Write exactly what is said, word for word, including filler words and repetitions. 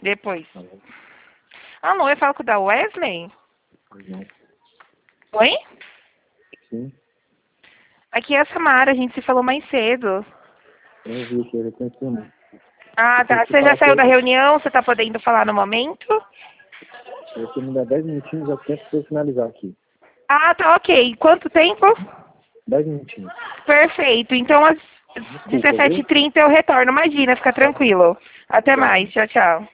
Depois. Alô? Alô, eu falo com o da Wesley? Não. Oi? Sim, Aqui é a Samara, a gente se falou mais cedo. eu vi que ele conheceu muito. Ah, tá. Você já saiu da reunião? Você tá podendo falar no momento? Se você me dá dez minutinhos, eu tento pra eu finalizar aqui. Ah, tá, ok. Quanto tempo? dez minutinhos. Perfeito. Então, às Desculpa, dezessete e viu? trinta eu retorno. Imagina, fica tranquilo. Até Obrigado. mais. Tchau, tchau.